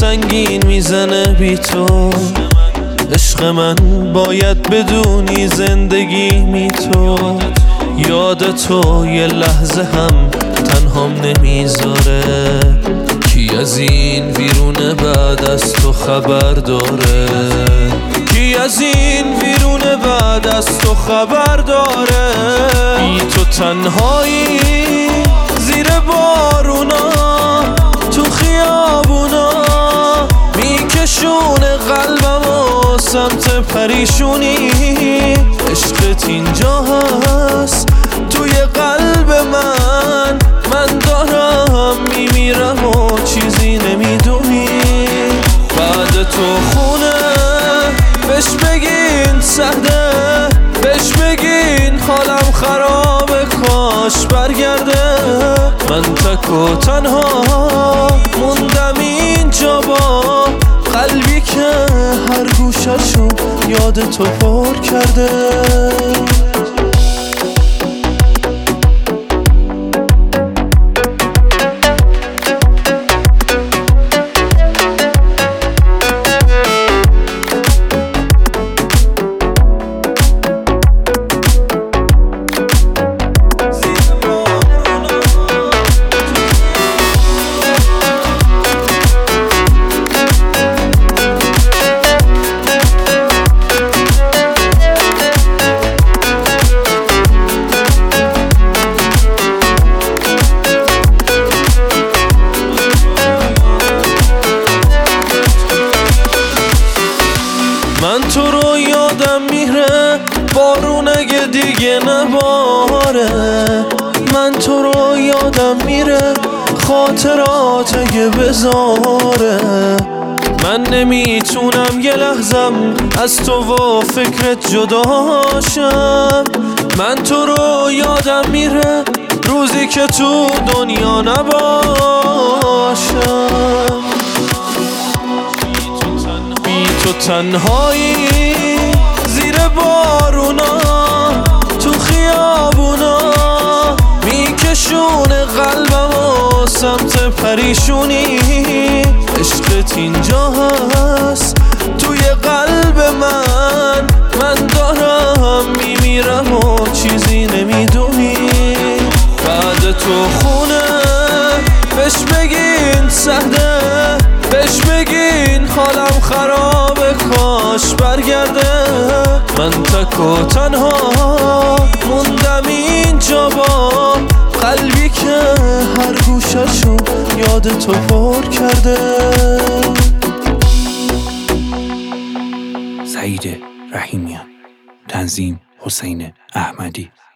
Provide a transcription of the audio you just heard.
سنگین میزنه بی تو. عشق من باید بدونی زندگی تو. یاد تو یه لحظه هم تنهام نمیذاره. کی از این ویرونه بعد از تو خبر داره؟ کی از این ویرونه بعد از تو خبر داره؟ بی تو تنهایی زیر بارونا، تو خیابونا میکشونه قلبمو سمت پریشونی. عشقت اینجا هست توی قلب من دارم میمیرم و چیزی نمیدونی. بعد تو خونه بهش بگین سهده، بهش بگین حالم خرابه کاش برگرده. من تک و تنها موندم اینجا با قلبی که هر گوششو یاد تو پر کرده. من تو رو یادم میره بارون اگه دیگه نباره. من تو رو یادم میره خاطرات اگه بذاره. من نمیتونم یه لحظم از تو و فکرت جداشم. من تو رو یادم میره روزی که تو دنیا نباشم. تو تنهایی زیر بارونا، تو خیابونا میکشونه قلبمو سمت پریشونی. عشقت اینجا هست توی قلب من دارم میمیرم و چیزی نمیدونی. بعد تو خونه بهش بگین سهده، بهش بگین حالم خرابه کاش برگرده. من تک و تنها موندم اینجا با قلبی که هر گوششو یاد تو پر کرده. سعید رحیمیان، تنظیم حسین احمدی.